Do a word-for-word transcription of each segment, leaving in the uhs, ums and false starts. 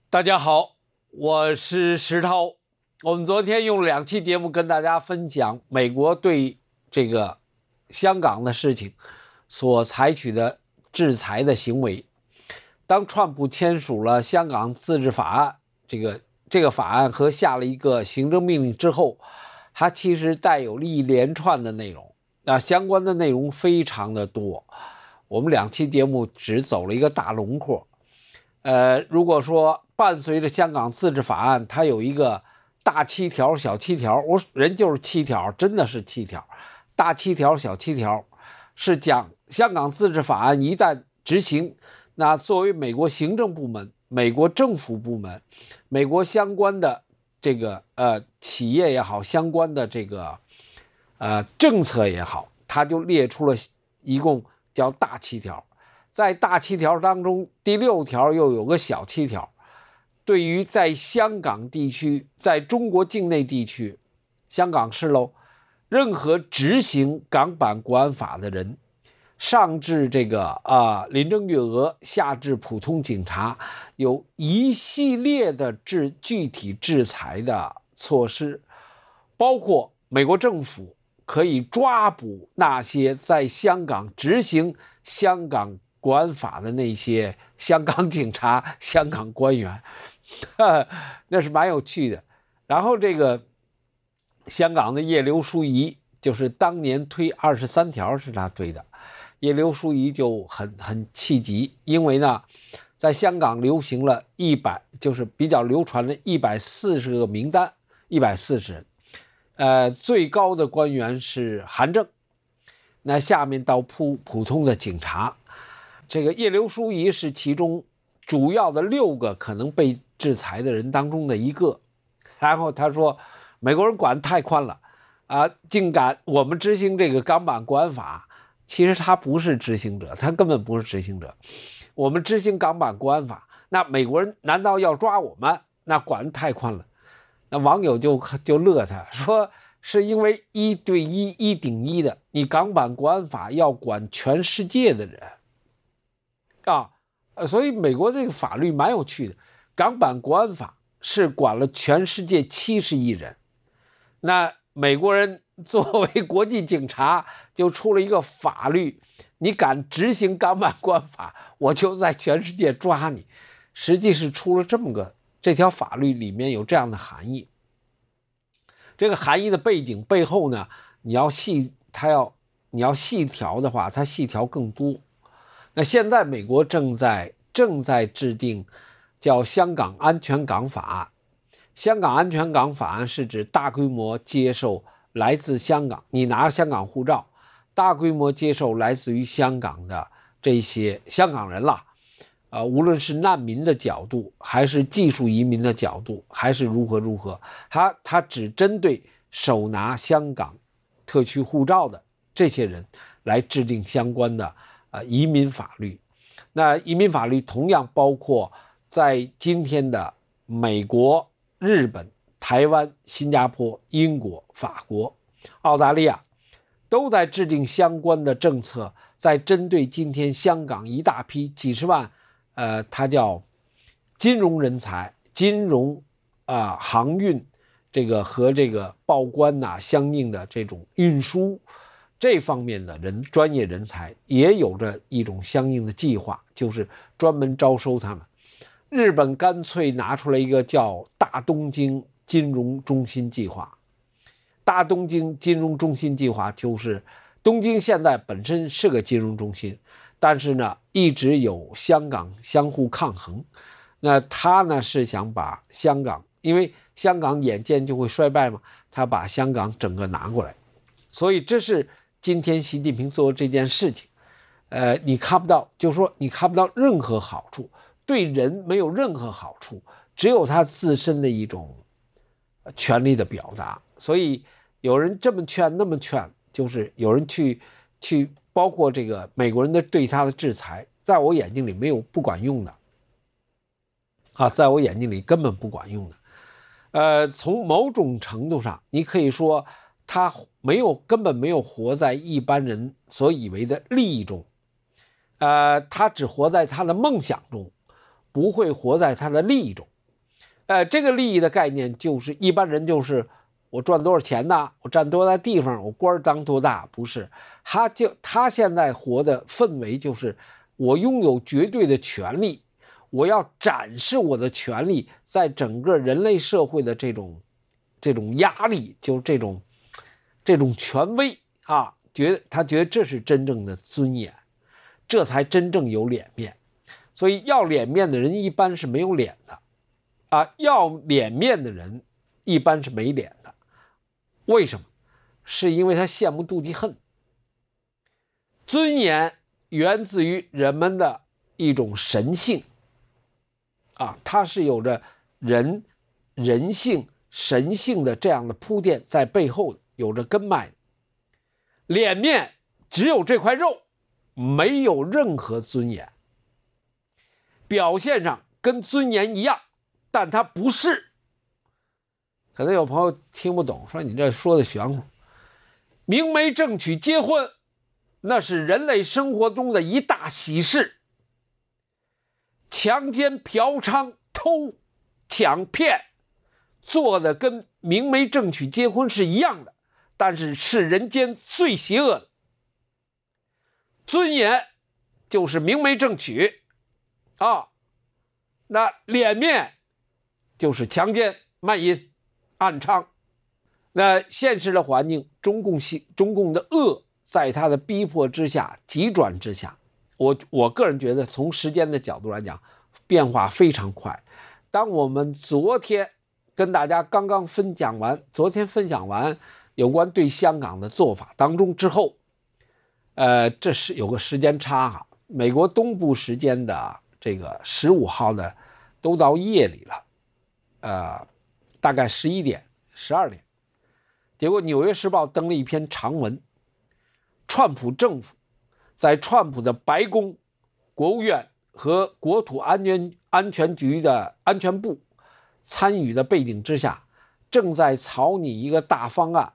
大家好，我是石涛。我们昨天用两期节目跟大家分享美国对这个香港的事情所采取的制裁的行为。当川普签署了香港自治法案，这个这个法案和下了一个行政命令之后，它其实带有一连串的内容，啊，相关的内容非常的多。我们两期节目只走了一个大轮廓。呃，如果说伴随着香港自治法案，它有一个大七条、小七条，我人就是七条，真的是七条，大七条、小七条，是讲香港自治法案一旦执行，那作为美国行政部门、美国政府部门、美国相关的这个呃企业也好，相关的这个呃政策也好，它就列出了一共叫大七条。在大七条当中，第六条又有个小七条，对于在香港地区，在中国境内地区，香港市喽，任何执行港版国安法的人，上至这个啊、呃、林郑月娥，下至普通警察，有一系列的制具体制裁的措施，包括美国政府可以抓捕那些在香港执行香港国安法的那些香港警察、香港官员，那是蛮有趣的。然后这个香港的叶刘淑仪，就是当年推二十三条是他推的，叶刘淑仪就很很气急，因为呢，在香港流行了一百，就是比较流传了一百四十个名单，一百四十人，呃，最高的官员是韩正，那下面到普普通的警察。这个叶刘淑仪是其中主要的六个可能被制裁的人当中的一个。然后他说，美国人管太宽了啊，竟敢我们执行这个港版国安法，其实他不是执行者，他根本不是执行者。我们执行港版国安法，那美国人难道要抓我们？那管太宽了。那网友就就乐他说，是因为一对一、一顶一的，你港版国安法要管全世界的人。啊，所以美国这个法律蛮有趣的，港版国安法是管了全世界七十亿人，那美国人作为国际警察就出了一个法律，你敢执行港版国安法，我就在全世界抓你。实际是出了这么个，这条法律里面有这样的含义。这个含义的背景背后呢，你要细，它要你要细调的话，它细调更多。那现在美国正在正在制定叫香港安全港法案。香港安全港法案是指大规模接受来自香港，你拿着香港护照，大规模接受来自于香港的这些香港人啦，呃，无论是难民的角度，还是技术移民的角度，还是如何如何，他他只针对手拿香港特区护照的这些人来制定相关的呃，移民法律。那移民法律同样包括在今天的美国、日本、台湾、新加坡、英国、法国、澳大利亚都在制定相关的政策，在针对今天香港一大批几十万呃，它叫金融人才、金融啊、呃、航运这个和这个报关呐、啊、相应的这种运输这方面的人，专业人才也有着一种相应的计划，就是专门招收他们。日本干脆拿出来一个叫大东京金融中心计划。大东京金融中心计划就是东京现在本身是个金融中心，但是呢一直有香港相互抗衡。那他呢是想把香港，因为香港眼见就会衰败嘛，他把香港整个拿过来。所以这是今天习近平做这件事情，呃，你看不到，就是说你看不到任何好处，对人没有任何好处，只有他自身的一种权力的表达。所以有人这么劝那么劝，就是有人去去包括这个美国人的对他的制裁，在我眼睛里没有不管用的啊，在我眼睛里根本不管用的。呃，从某种程度上，你可以说他没有根本没有活在一般人所以为的利益中，呃，他只活在他的梦想中，不会活在他的利益中。 呃，这个利益的概念就是一般人就是我赚多少钱呐，我占多大地方，我官当多大，不是。他就他现在活的氛围就是我拥有绝对的权利，我要展示我的权利在整个人类社会的这种这种压力，就是这种这种权威啊，觉得他觉得这是真正的尊严，这才真正有脸面。所以要脸面的人一般是没有脸的啊，要脸面的人一般是没脸的。为什么？是因为他羡慕妒忌恨。尊严源自于人们的一种神性啊，它是有着人人性神性的这样的铺垫在背后的，有着根脉的。脸面只有这块肉，没有任何尊严，表现上跟尊严一样，但它不是。可能有朋友听不懂，说你这说的玄乎。明媒正娶结婚，那是人类生活中的一大喜事。强奸、嫖娼、偷、抢、骗，做的跟明媒正娶结婚是一样的，但是是人间最邪恶的。尊严就是明媒正娶啊，那脸面就是强奸、卖淫、暗娼。那现实的环境，中共系中共的恶在他的逼迫之下、急转之下，我我个人觉得从时间的角度来讲，变化非常快。当我们昨天跟大家刚刚分享完，昨天分享完有关对香港的做法当中之后，呃，这是有个时间差哈，美国东部时间的这个十五号的都到夜里了，呃，大概十一点、十二点。结果《纽约时报》登了一篇长文，川普政府在川普的白宫、国务院和国土安全安全局的安全部参与的背景之下，正在草拟一个大方案，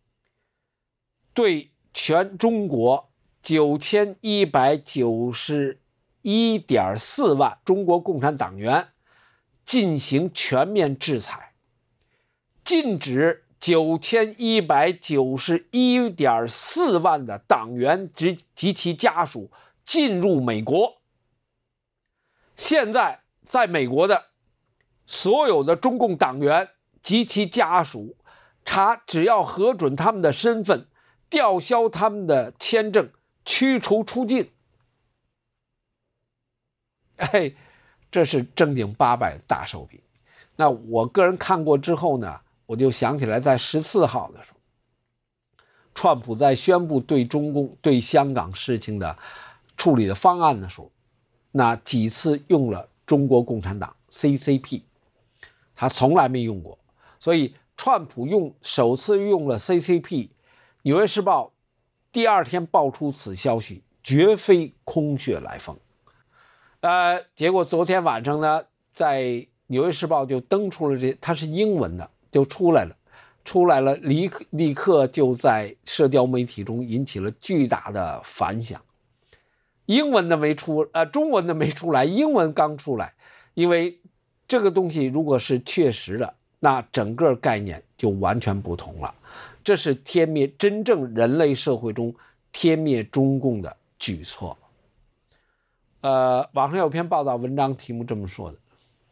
对全中国九千一百九十一点四万中国共产党员进行全面制裁，禁止九千一百九十一点四万的党员及其家属进入美国。现在在美国的所有的中共党员及其家属，查只要核准他们的身份，吊销他们的签证，驱除出境。哎，这是正经八百的大手笔。那我个人看过之后呢，我就想起来，在十四号的时候，川普在宣布对中共、对香港事情的处理的方案的时候，那几次用了中国共产党 C C P， 他从来没用过，所以川普用首次用了 C C P， 纽约时报第二天爆出此消息，绝非空穴来风。呃，结果昨天晚上呢，在纽约时报就登出了这，它是英文的，就出来了，出来了，立刻立刻就在社交媒体中引起了巨大的反响。英文的没出，呃，中文的没出来，英文刚出来，因为这个东西如果是确实的，那整个概念就完全不同了。这是天灭真正人类社会中天灭中共的举措。呃，网上有篇报道文章题目这么说的，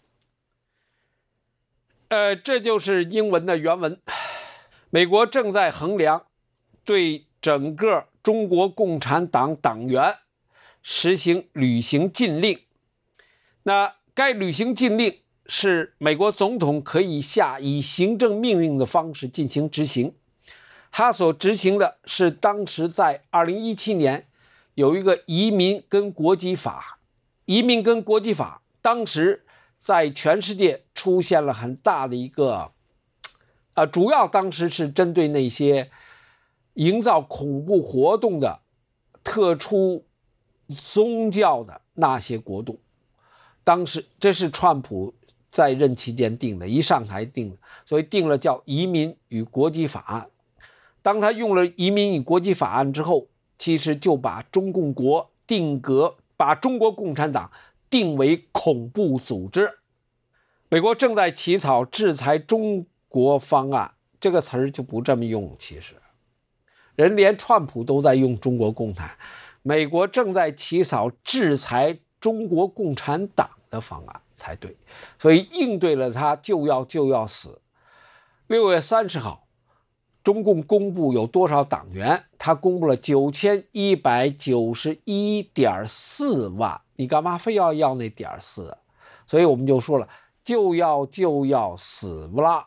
呃，这就是英文的原文。美国正在衡量对整个中国共产党党员实行旅行禁令。那该旅行禁令是美国总统可以下以行政命令的方式进行执行。他所执行的是当时在二零一七年有一个移民跟国籍法，移民跟国籍法当时在全世界出现了很大的一个，呃，主要当时是针对那些营造恐怖活动的特殊宗教的那些国度。当时这是川普在任期间定的，一上台定的，所以定了叫移民与国籍法案。当他用了移民与国籍法案之后，其实就把中共国定格，把中国共产党定为恐怖组织。 美国正在起草制裁中国方案，这个词儿就不这么用，其实人连川普都在用中国共产，美国正在起草制裁中国共产党的方案才对，所以应对了他就要就要死。六月三十号，中共公布有多少党员，他公布了九千一百九十一点四万，你干嘛非要要那点四啊？所以我们就说了，就要就要死不啦？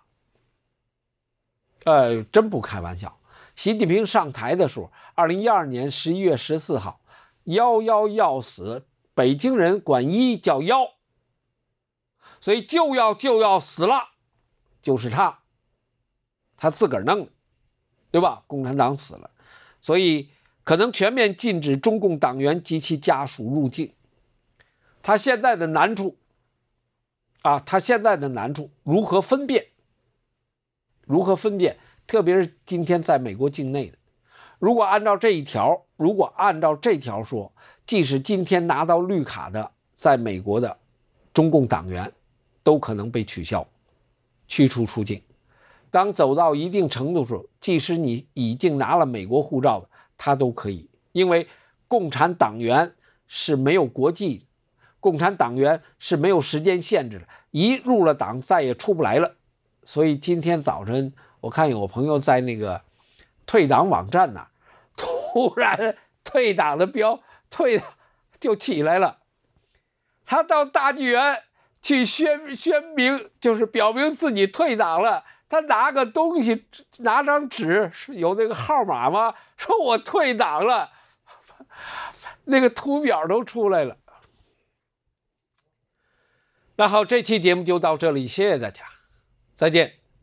呃，真不开玩笑。习近平上台的时候，二零一二年十一月十四号，幺幺要死，北京人管一叫幺，所以就要就要死了，就是他，他自个儿弄的，对吧？共产党死了，所以可能全面禁止中共党员及其家属入境。他现在的难处啊，他现在的难处如何分辨？如何分辨？特别是今天在美国境内的，如果按照这一条，如果按照这条说，即使今天拿到绿卡的在美国的中共党员，都可能被取消、驱逐出境。当走到一定程度的时候，即使你已经拿了美国护照的，他都可以，因为共产党员是没有国籍的，共产党员是没有时间限制的，一入了党再也出不来了。所以今天早晨我看有朋友在那个退党网站那突然退党的标退就起来了，他到大剧院去宣宣明，就是表明自己退党了。他拿个东西，拿张纸，有那个号码吗？说我退党了，那个图表都出来了。那好，这期节目就到这里，谢谢大家，再见。